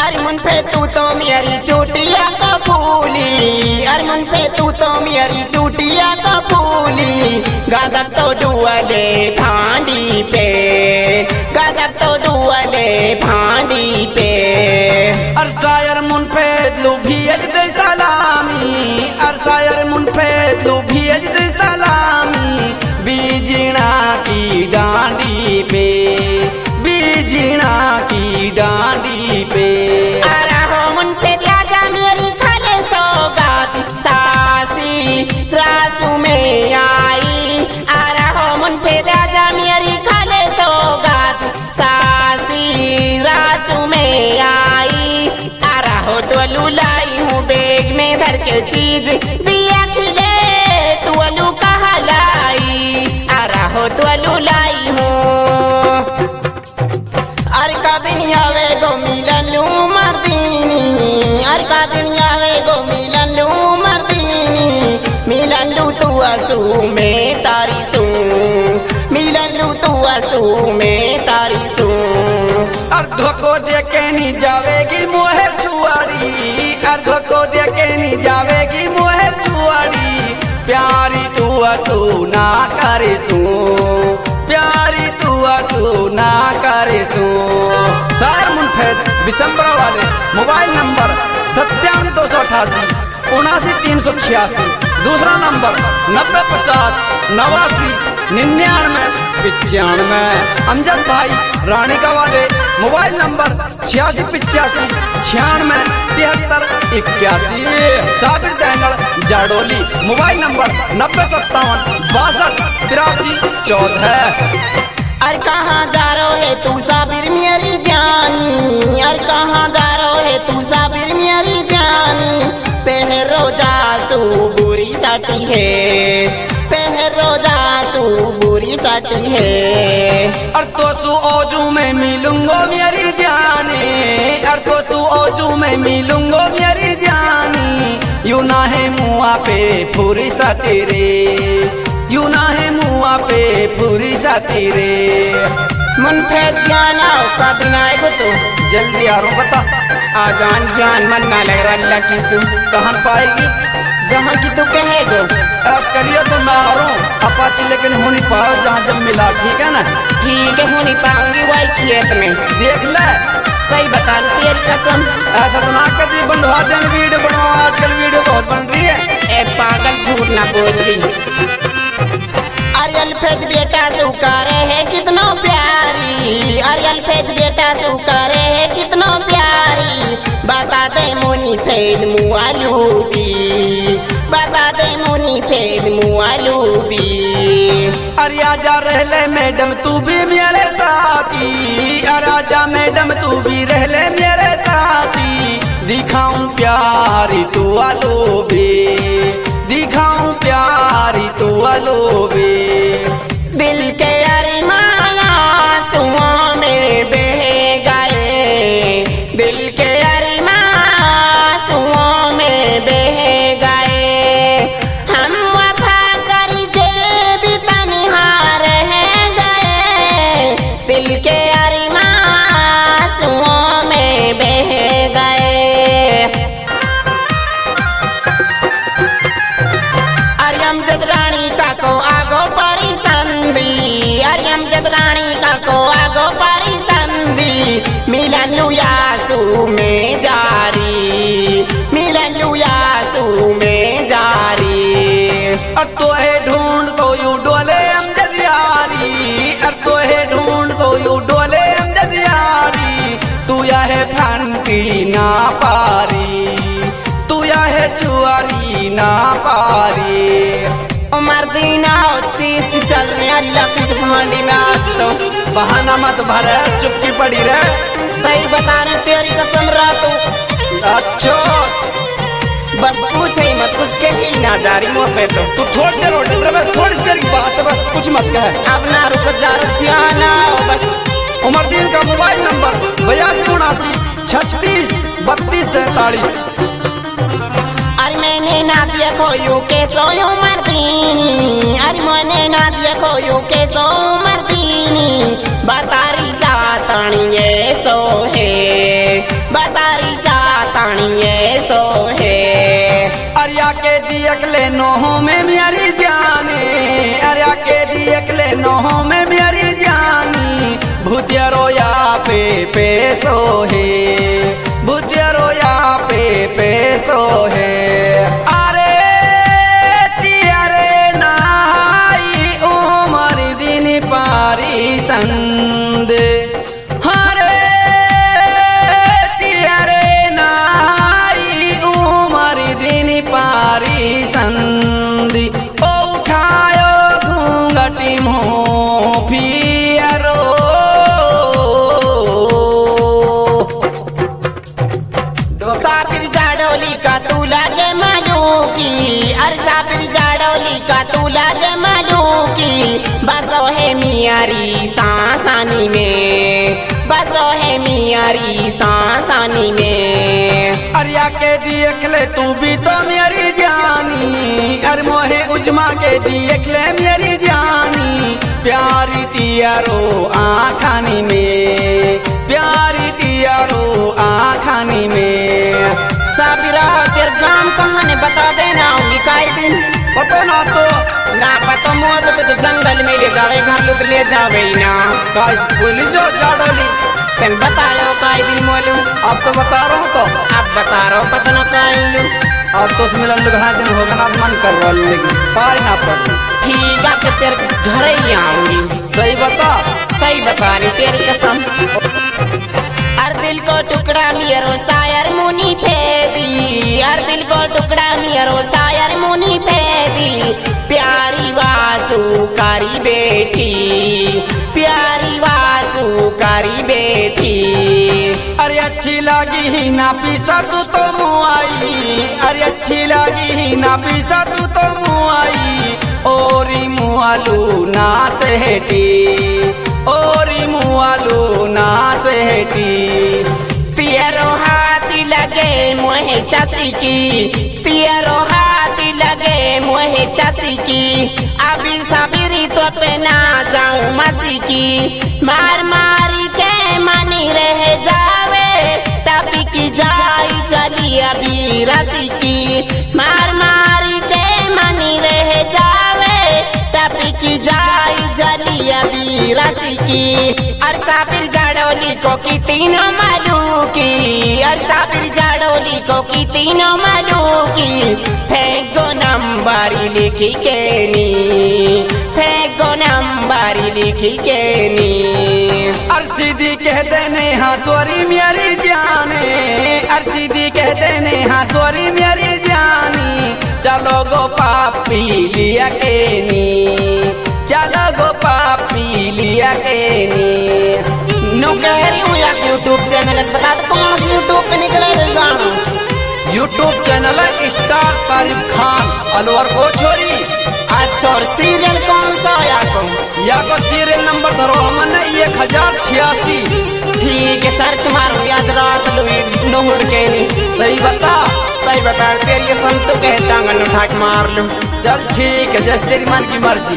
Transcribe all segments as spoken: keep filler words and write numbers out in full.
अरे मुन पे तू तो मेरी चोटिया का फूली, अरे मुन पे तू तो मेरी चोटिया का फूली। गादक तो डुअले भांडी पे, गादक तो डुअले भांडी पे। अर शायर मुन पे लू भेज दे सलामी, अर शायर मुन पे लू भेज दे सलामी। बीजना की डांडी पे, बीजना की डांडी पे। अरे हो मुन पे राजा मेरी खाले सौगात सासी रासू में आई। अरे हो मुन पे राजा मेरी खाले सौगात सासी रासू में आई। अरे हो तो लुलाई हूँ बेग में धर के चीज दिया खिले तू अलू कहा लाई। अरे हो तो लुलाई हूँ अर का दिन आवे गो मिलन लू मर्दीनी, अर का दिन आवे गो मिलन लू मर्दीनी। मिलन लू तू आंसू में तारी सू, मिलन लू तू आंसू में तारी सू। अर्धो को देके नी जावेगी मोहे छुआरी, अर्धो को देके नी जावेगी मोहे छुआरी। प्यारी तू तू ना करे सू, प्यारी तू तू ना करे सू। शायर मुनफेद बिशंबर वाले मोबाइल नंबर सत्तावन दो सौ अठासी उनासी तीन सौ छियासी। दूसरा नंबर नब्बे पचास नवासी निन्यानवे पिचानवे। अमजद भाई रानी का वाले मोबाइल नंबर छियासी पिचासी छियानवे तिहत्तर इक्यासी। साबिर दैंगल जाडोली मोबाइल नंबर नब्बे सत्तावन बासठ तिरासी चौदह। अर कहाँ जा रो है तू साबिर मेरी जानी, अर कहाँ जा रो है तू साबिर मेरी जानी। पहरो जासू बुरी साटी है, पहरो जासू बुरी साटी है। अर तो सू ओजू में मिलूंगो मेरी जानी, अर तो सू ओजू में मिलूंगो मेरी जानी। यूं ना है मुआ पे पूरी सा तेरे, यूं ना है मुआ पे पूरी सा तेरे। मन पे जाना का दिन आएगो तो जल्दी आ रहा बता। आ जान जान मन ना लग रहा अल्लाह की सु। कहाँ पाएगी जहाँ की तू कहेगो ऐस करिए तो मैं आ रहा हूँ अपाची, लेकिन हो नहीं पाओ जहाँ जब मिला। ठीक है ना? ठीक है हो नहीं पाऊंगी वही खेत में देख ले। सही बता रही तेरी कसम। ऐसा तो ना कर दी बंधवा देंगे वीडियो बनाओ, आजकल वीडियो बहुत बन रही है। ए पागल झूठ ना बोल रही। अरियल फेज बेटा सुकारे है कितना प्यारी, अरियल फेज बेटा सुकारे है कितना प्यारी। बता दे मुनी फेद मुआलू भी, बता दे मुनी फेद मुआलू भी। अरे आजा रहले मैडम तू भी मेरे साथी, अरे आजा मैडम तू भी रहले मेरे साथी। दिखाऊं प्यारी तू आलो बे, दिखाऊं प्यारी तू आलो बे। दिल के अरमान आंसुओं में बह गए, दिल के अरमान आंसुओं में बह गए। हम वफा करके भी तन्हा रह गए, दिल के अरमान आंसुओं में बह गए। अमजद रानी का को आगो पारी संदी, अरे अमजद रानी का को आगो पारी संदी। मिलन लुयासू में जारी, मिलन लुयासू में जारी। अब तो है ढूंढ तो यू डोले अमजद यारी, अब तो है ढूंढ तो यू डोले अमजद यारी। तू या है फंकी ना पारी, तू या है छुआरी ना पारी। उमर दीना चीज चल रही अल्लाह की भांडी में आज तो। बहाना मत भरे चुपकी पड़ी रहे। सही बता रहे तेरी कसम रहा तू। अच्छा बस पूछे ही मत, कुछ कही ना जा रही मुँह पे तो। तू थोड़ी देर हो रहे, थोड़ी देर की बात है, बस कुछ मत कहे। अब ना रुक जा जाना बस। उमरदीन का मोबाइल नंबर बयासी उनासी छत्तीस बत्तीस सैतालीस। अरे मैंने ना दिया खोयू के सोयो मर्दीनी, अरे मैंने ना दिया खोयू के सो मर्दीनी। बतारी सातणी ये सो है, बतारी मोह में मेरी जानी भूतिया रोया पे पैसो है भूतिया रोया पे पैसो है अरे तियारे नाई उमर दिन पारी संद हरे तियारे नाई उमर दिन पारी संद ओ उठायो घूंघटी मुँह फिरो सापिर जाडोली का तू लागे मालू की अरे सापिर जाडोली का तू लागे मालू की बसो है मियारी सांसानी में बसो है मियारी सांसानी में अरिया के देख ले तू भी तो मेरी जानी अरे मोहे उजमा के देख ले मेरी जानी प्यारी तियारो आखानी में प्यारी तियारो आखानी में साबिरा तेरे गांव कहाँ ने बता देना होंगी काई दिन पता ना तो ना पता मोद तो, तो जंगल में ले जावे घर लुट ले जावे ही ना काई बोली जो जाडोली तेन बतायो काई दिन मोलू अब तो बता रहा हूँ तो अब बता रहा हूँ पता ना काई लू अब तो उसमें लल्लू घना दिन होगा ना मन कर रहा लेकिन पार ना पड़ ठीक है फिर तेरे घर ही आऊंगी सही बता सही बता रही तेरी कसम हर दिल को टुकड़ा मियरो सायर मुनी फेदी हर दिल को टुकड़ा मियरो सायर मुनी फेदी प्यारी वासुकारी बेटी प्यारी वासुकारी बेटी अरे अच्छी लगी ही ना पीसा तू तो मुआई अरे अच्छी लगी ही ना पीसा तू तो मुआई ओरी मुआलू ना सेहटी ओरी मुआलू ना सेहटी तियरो हाथी लगे मोहे चासी की तियरो हाथी लगे मोहे चासी की अभी साबिरी तो पे ना जाऊं मसी की मार मारी के मनी रह जावे टपी की जाई चली अभी रसी की मार मारी के मनी रह जावे टपी की जाई जली अभी रसी की अरसा फिर जाडोली को की तीनों मालू की अरसा फिर जाडोली को की तीनों मालू की फेंको नंबरी लिखी के नी फेंको नंबरी लिखी के नी अरसीदी कहते ने हाँ सॉरी मेरी जाने अरसीदी कहते ने हाँ सॉरी मेरी जानी चलो गो पापी लिया के नी चलो गो पापी लिया के नी नो कह रही हूँ यार यूट्यूब चैनल बता दो कौन सी यूट्यूब पे निकले गाना यूट्यूब चैनल है स्टार तारिफ खान अलवर को छोरी अच्छा और सीरियल कौन सा है आपको या को सीरियल नंबर धरो हमने एक हजार छियासी ठीक है सर्च मारो याद रात नोट के नहीं सही बता सही बता तेरी के संत तो कहता गन उठा के मार लूं चल ठीक है जैसे तेरी मन की मर्जी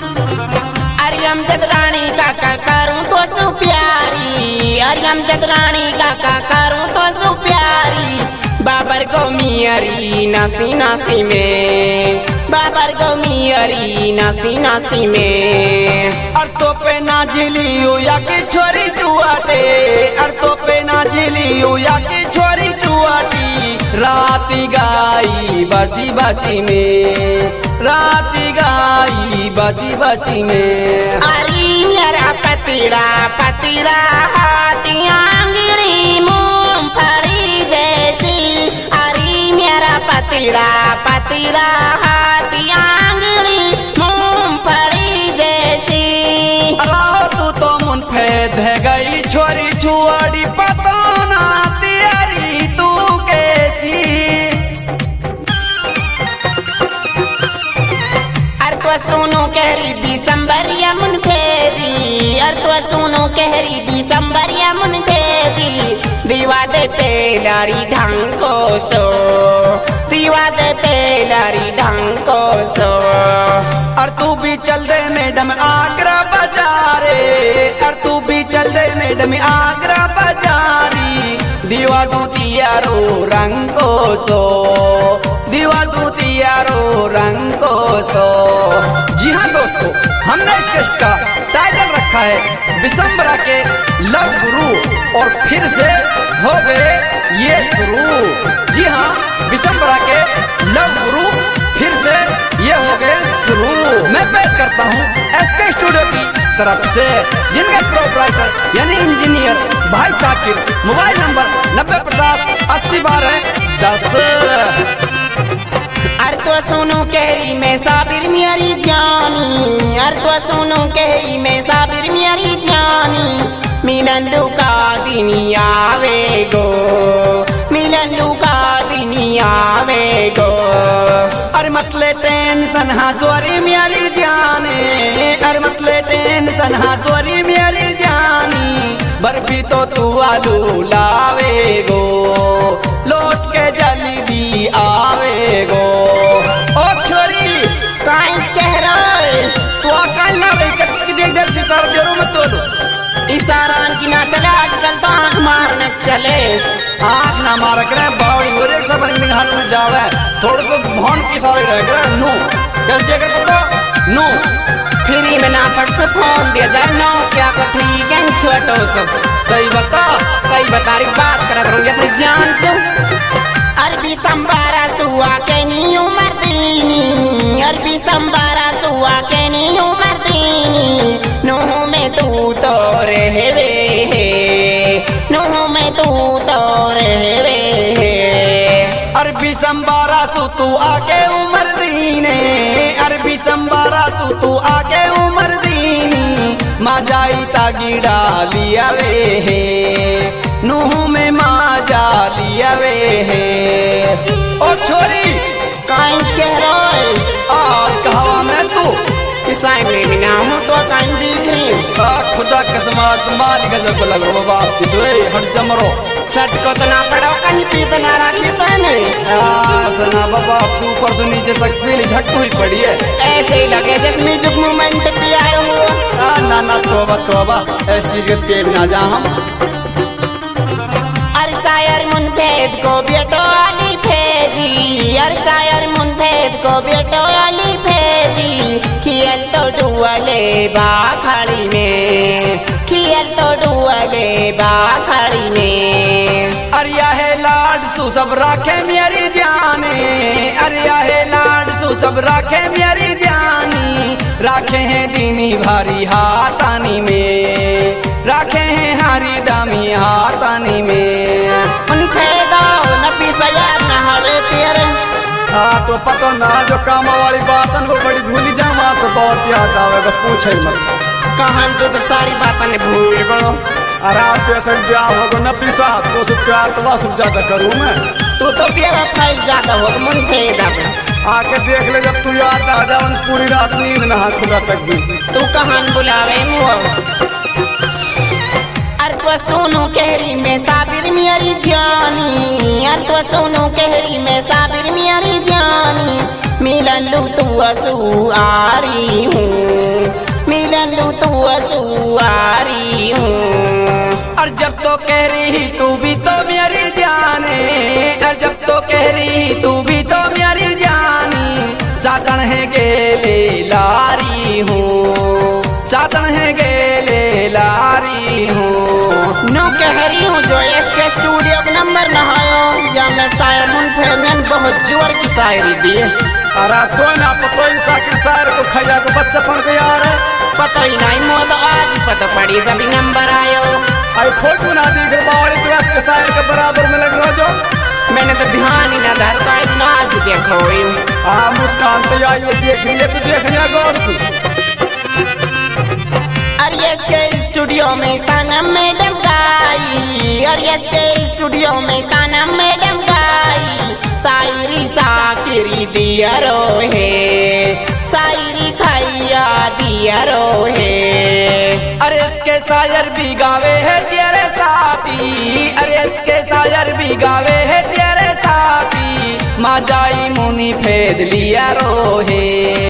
अरियम चतरानी काका करूं तो सु प्यारी अरियम चतरानी काका करूं तो सु प्यारी बाबर को मियारी नासी नासी में बाबर को मियारी नासी नासी में अर तो पे ना झिलियो या की छोरी चुआटे अर तो पे ना झिलियो या की छोरी चुआटी राती गाई बसी बसी में राती गाई बसी बसी में अरे मेरा पतीड़ा पतीड़ा हाथी आंगड़ी मूंगफली जैसी अरे मेरा पतीड़ा पतीड़ा हाथी आंगड़ी मूंगफली जैसी अरे तू तो मुन फेद है गई छोरी छुआड़ी पता ना तेरी तू कैसी अर तो सुनो कहरी दिसंबर या मुन फेदी अर तो सुनो कहरी दिसंबर या मुन फेदी दीवा दे पेलारी ढंको सो दीवा दे पेलारी ढंको सो और तू भी चल दे मैडम आगरा बाजारे और तू भी चल दे मैडम आगरा बाजारी दीवा दूतियारो रंग को सो दीवा दूतियारो रंग को सो। जी हाँ दोस्तों, हमने इस केस का टाइटल रखा है विशंबरा के लव गुरु और फिर से हो गए ये शुरू। जी हाँ, विशंबरा के लव गुरु फिर से ये हो गए शुरू। मैं पेश करता हूँ एसके स्टूडियो की तरफ से, जिनके प्रोपराइटर यानी इंजीनियर भाई साकिर। मोबाइल नंबर नब्बे पचास अस्सी बारह दस। अर तो सुनो कहरी में साबिर मेरी जानी, अर तो सुनो कहरी में साबिर मेरी जानी, मिलन लुका दिनी आवे गो, मिलन लुका दिनी आवे गो। अरे मतले टेंशन हाँ सोरी मेरी जाने, अरे मतले टेंशन हाँ सोरी मेरी जानी, बर्फी तो तू आलू लावे गो, लौट के जल्दी आवे गो। ओ छोरी काई कह रहे तू अकल ना रही चक्की देख देर से सर जरूर मत तोलो। इशारान की ना चले आजकल तो आँख मारने चले। आँख ना मार करे बावड़ी हो रे सब निहाल में जावे, थोड़ा तो भौन की सारे रह करे नो कैसे देखे तो नो फ्री में ना पड़ से फोन दिया जाए नो क्या को ठीक है छोटो सब। सही बता सही बता रही बात करा करूँगी अपनी जान से। अरबी संबारा सुआ के नी उमर दीनी, अरबी संबारा सुआ के नी उमर दीनी, नूह में तू तो रहवे है, नूह में तू तो रहवे है। अरबी संबारा सु तू आके उमर दीने, अरबी संबारा सु तू आके उमर दीनी, माँ जाई तागी डालिया वे है, नूह में माँ जालिया वे है। ओ छोरी काई कह रहे आज कहावा में तू किसाई में ना हो तो काई दिख रही आ खुदा कसमात मार गजब को लगो बाबा इसवे हट जमरो चट को तो ना पड़ो कहीं पी तो ना रखी तो नहीं। आ सना बाबा तू ऊपर से नीचे तक पीली झट हुई पड़ी है, ऐसे ही लगे जैसे म्यूजिक मूवमेंट पे आए हो। आ ना ना तोबा तोबा ऐसी चीज के पेट ना जा हम। अर शायर मुनफेद को बेटो अली भेजी, अर शायर मुनफेद को बेटो अली भेजी, खियल तो डुअले बाखड़ी में, खियल तो डुअले बाखड़ी में। अरिया है लाड सु सब राखे मेरी जाने, अरिया है लाड सु सब राखे मेरी जानी, राखे हैं दीनी भारी हाथानी में, राखे हैं हारी दामी हाथानी में। मुनफेदो नबी सयाद न हवे तेरे। हाँ तो पता ना जो काम वाली बातन वो बड़ी भूली जावा तो बहुत याद आवे, बस पूछे मत। कहां तो, तो सारी बातें भूल गयो। आराम पैसे ब्याह होगा न पीसा तो सब प्यार तो वासुब ज्यादा करूँ मैं। तू तो प्यारा फैल जाता हो मुनफेदा पे। आके देख ले जब तू याद आ जावन पूरी रात नींद ना खुदा तक भी। तू कहां बुलावे मुआ अर तो सोनू कहरी में साबिर मेरी जानी, अर तो सोनू कहरी में साबिर मेरी जानी, मिलन लू तू असू आरी हूँ, मिलन लू तू असू आरी हूँ। और जब तो कह रही तू भी तो मेरी जाने, और जब तो कह रही तू भी तो मेरी जानी, सातन है गेले लारी हूँ, सातन है गेले लारी हूँ। नो कह रही हूँ जो इसके स्टूडियो का नंबर नहायो या मैं शायर मुनफेद बहुत जोर की शायरी दी। अरे तो ना पतो इंसा के शायर को खैया को बच्चा पड़ गया रे, पता ही नहीं मुझे तो आज ही पता पड़ी जब नंबर आयो। आई फोटो ना दी फिर बावली क्लास के शायर के बराबर में लग रहा जो मैंने तो ध्यान ही ना धर पाई दिन आज देखो। हाँ मुस्कान तो आई देख रही है तो देख लिया गौर से। अरे इसके स्टूडियो में सनम मैडम गाई, अरे इसके स्टूडियो में सनम मैडम गाई, शायरी साकिरी दिया रोहे, शायरी खैया दिया रोहे। अरे इसके शायर भी गावे है तेरे साथी, अरे इसके शायर भी गावे है तेरे साथी, माँ जाई मुनी फेद लिया रोहे।